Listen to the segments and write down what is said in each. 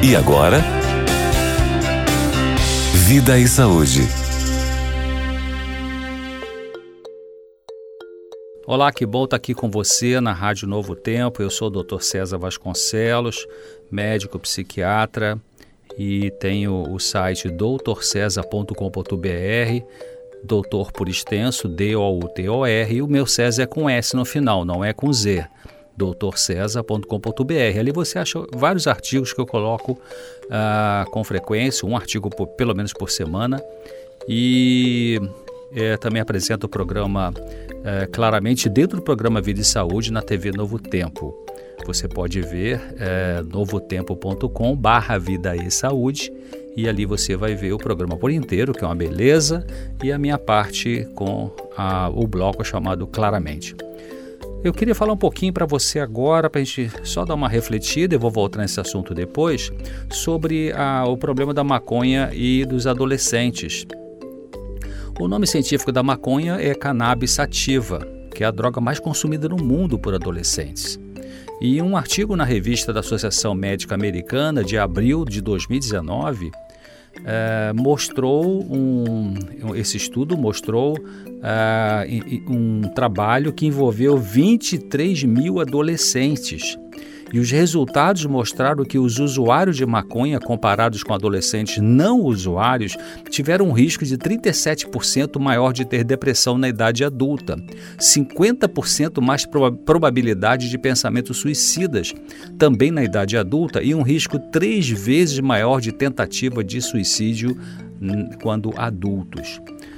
E agora, Vida e Saúde. Olá, que bom estar aqui com você na Rádio Novo Tempo. Eu sou o Dr. César Vasconcelos, médico psiquiatra, e tenho o site doutorcesar.com.br, doutor por extenso, D-O-U-T-O-R, e o meu César é com S no final, não é com Z, doutorcesar.com.br. Ali você acha vários artigos que eu coloco com frequência, um artigo pelo menos por semana, e também apresento o programa claramente dentro do programa Vida e Saúde na TV Novo Tempo. Você pode ver novotempo.com/vida e saúde, e ali você vai ver o programa por inteiro, que é uma beleza, e a minha parte com o bloco chamado Claramente. Eu queria falar um pouquinho para você agora, para a gente só dar uma refletida, eu vou voltar nesse assunto depois, sobre o problema da maconha e dos adolescentes. O nome científico da maconha é cannabis sativa, que é a droga mais consumida no mundo por adolescentes. E um artigo na revista da Associação Médica Americana, de abril de 2019, esse estudo mostrou um trabalho que envolveu 23 mil adolescentes. E os resultados mostraram que os usuários de maconha, comparados com adolescentes não usuários, tiveram um risco de 37% maior de ter depressão na idade adulta, 50% mais probabilidade de pensamentos suicidas também na idade adulta e um risco 3 vezes maior de tentativa de suicídio quando adultos.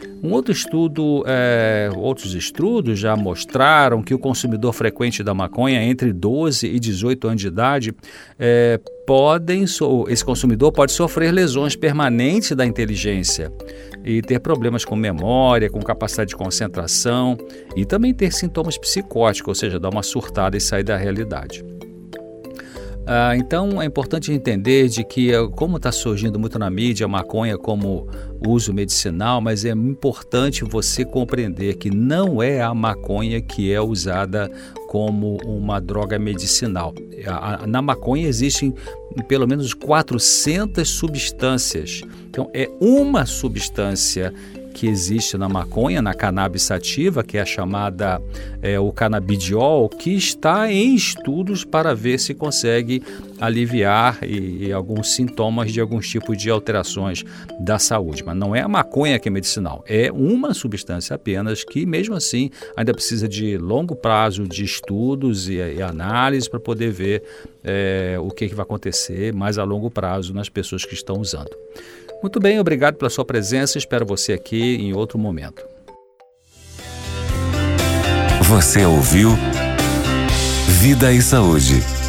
Outros estudos já mostraram que o consumidor frequente da maconha entre 12 e 18 anos de idade esse consumidor pode sofrer lesões permanentes da inteligência e ter problemas com memória, com capacidade de concentração e também ter sintomas psicóticos, ou seja, dar uma surtada e sair da realidade. Então é importante entender de que, como está surgindo muito na mídia a maconha como uso medicinal, mas é importante você compreender que não é a maconha que é usada como uma droga medicinal. Na maconha existem pelo menos 400 substâncias. Então é uma substância que existe na maconha, na cannabis sativa, que é a chamada o canabidiol, que está em estudos para ver se consegue aliviar e alguns sintomas de alguns tipos de alterações da saúde. Mas não é a maconha que é medicinal, é uma substância apenas que, mesmo assim, ainda precisa de longo prazo de estudos e análise para poder ver o que vai acontecer mais a longo prazo nas pessoas que estão usando. Muito bem, obrigado pela sua presença, espero você aqui em outro momento. Você ouviu Vida e Saúde.